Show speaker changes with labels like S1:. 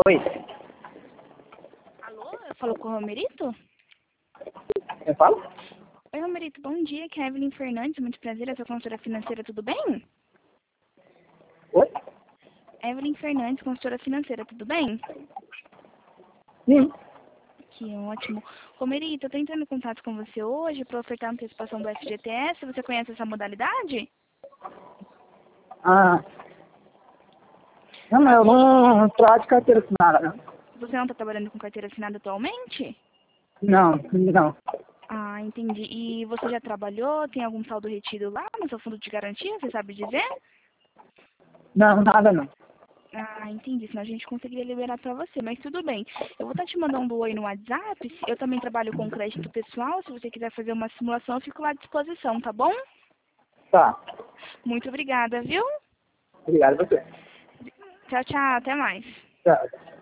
S1: Oi,
S2: Alô, eu falo com o Romerito?
S1: eu falo?
S2: Oi, Romerito, bom dia, aqui é a Evelyn Fernandes, muito prazer, eu sou consultora financeira, tudo bem?
S1: Oi?
S2: Evelyn Fernandes, consultora financeira, tudo bem?
S1: Sim.
S2: Que ótimo. Romerito, eu tô entrando em contato com você hoje para ofertar a antecipação do FGTS, você conhece essa modalidade?
S1: Ah, não, eu não tô de carteira assinada, não.
S2: Você não está trabalhando com carteira assinada atualmente?
S1: Não, não.
S2: Ah, entendi. E você já trabalhou? Tem algum saldo retido lá no seu fundo de garantia, você sabe dizer?
S1: Não, nada não.
S2: Ah, entendi. Senão a gente conseguiria liberar para você, mas tudo bem. Eu vou estar te mandando um oi no WhatsApp. Eu também trabalho com crédito pessoal. Se você quiser fazer uma simulação, eu fico lá à disposição, tá bom?
S1: Tá.
S2: Muito obrigada, viu?
S1: Obrigado a você.
S2: Tchau, tchau. Até mais.
S1: Tchau.